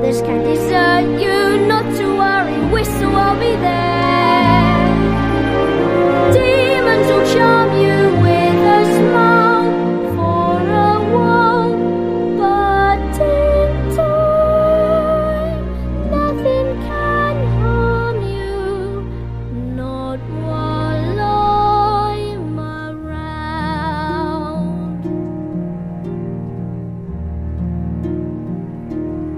others can desert you. Not to worry, whistle, I'll be there.